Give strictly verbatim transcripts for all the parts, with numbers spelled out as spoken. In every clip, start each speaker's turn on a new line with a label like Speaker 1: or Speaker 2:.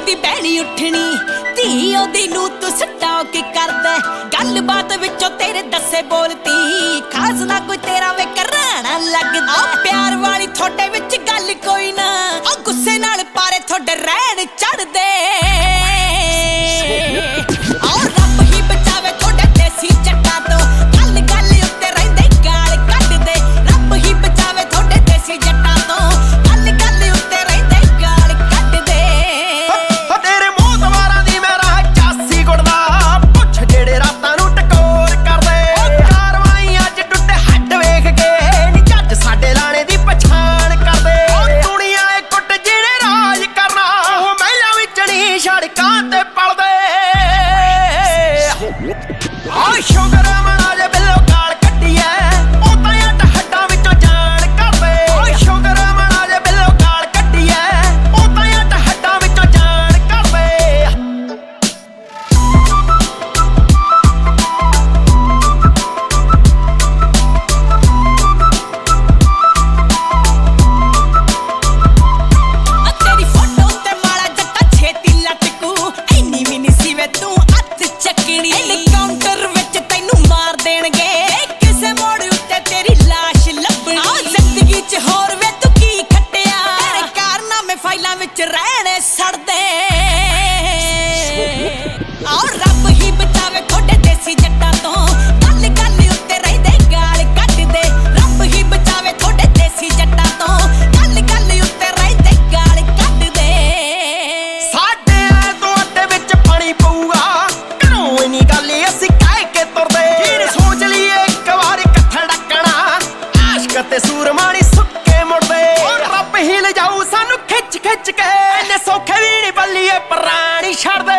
Speaker 1: ਦੀ ਬਹਿਣੀ ਉੱਠਣੀ ਧੀ ਉਹਦੀ ਨੂੰ ਤੂੰ ਸਟਾਕ ਕਰਦਾ ਗੱਲ ਬਾਤ ਵਿੱਚੋਂ ਤੇਰੇ ਦੱਸੇ ਬੋਲਤੀ ਖਾਸ ਨਾ ਕੋਈ ਤੇਰਾ ਵੇ ਕਰਾਣਾ ਲੱਗਦਾ ਪਿਆਰ ਵਾਲੀ ਥੋੜੇ ਵਿੱਚ ਗੱਲ ਕੋਈ ਨਾ ਉਹ ਗੁੱਸੇ ਨਾਲ ਪਾਰੇ ਥੋੜੇ ਰਹਿਣ ਚੜਦੇ ਵਿੱਚ ਰਹਿਣੇ ਸੜਦੇ ਔਰ ਰੱਬ ਹੀ ਬਚਾਵੇ ਥੋੜੇ ਦੇਸੀ ਜੱਟਾਂ ਤੋਂ ਗੱਲ ਗੱਲ ਉੱਤੇ ਰਹਿੰਦੇ ਗਾਲ ਕੱਢਦੇ ਰੱਬ ਹੀ ਬਚਾਵੇ ਥੋੜੇ ਦੇਸੀ ਜੱਟਾਂ ਤੋਂ ਗੱਲ ਗੱਲ ਉੱਤੇ ਰਹਿੰਦੇ ਗਾਲ ਕੱਢਦੇ
Speaker 2: ਸਾਡੇ ਐ ਤੋਂ ਅੱਡੇ ਵਿੱਚ ਪਾਣੀ ਪਊਗਾ ਘਰੋਂ ਇਨੀ ਗੱਲ ਅਸੀਂ ਕਹਿ ਕੇ ਤੁਰਦੇ ਫਿਰ ਸੋਚ ਲਈਏ ਇੱਕ ਵਾਰ ਇਕੱਠਾ ਡੱਕਣਾ ਆਸ਼ਕ ਤੇ ਸੂਰਮਾਣੀ ਸੁੱਕੇ ਮੁੜਦੇ ਰੱਬ ਹੀ ਲਿਜਾਊ ਸਾਨੂੰ ਖਿੱਚ ਖਿੱਚ ਕੇ ਇਹਨੇ ਸੌਖੇ ਵੀ ਨੀ ਬੱਲੀਏ ਪ੍ਰਾਣੀ ਛੱਡਦੇ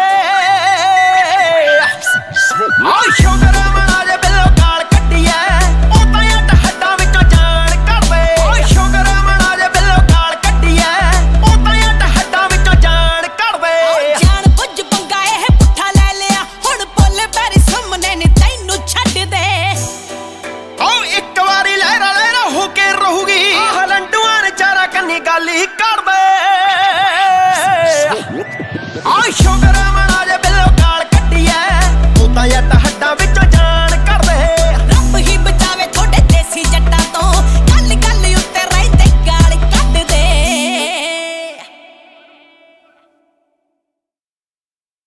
Speaker 2: ਆਹ ਸ਼ੁਕਰ ਮਨਾ ਜੇ ਬਿੱਲੋ ਗਾਲ ਕੱਢੀਏ ਉਹ ਤਾਂ ਅੱਡ ਹੱਡਾਂ ਵਿੱਚੋਂ ਜਾਣ ਕਰਦੇ ਆਹ ਸ਼ੁਕਰ ਮਨਾ ਜੇ ਬਿੱਲੋ ਗਾਲ ਕੱਢੀਏ ਉਹ ਤਾਂ ਅੱਡ ਹੱਡਾਂ ਵਿੱਚੋਂ ਜਾਣ ਕਰਦੇ
Speaker 1: ਜਾਣ ਬੁੱਝ ਪੰਗਾ ਇਹ ਪੁੱਠਾ ਲੈ ਲਿਆ ਹੁਣ ਬੋਲੇ ਬੈਰੀ ਸਾਹਮਣੇ ਨੀ ਤੈਨੂੰ ਛੱਡ ਦੇ
Speaker 2: ਆਹ ਇੱਕ ਵਾਰੀ ਲਹਿਰਾ ਲਹਿਰਾ ਹੋ ਕੇ ਰਹੂਗੀ ਆਹ ਲੰਡੂਆਂ ਨੇ ਚਾਰਾ ਕੰਨੀ ਗੱਲ ਹੀ ਕਰਦੇ ਆਹ ਸ਼ੁਕਰ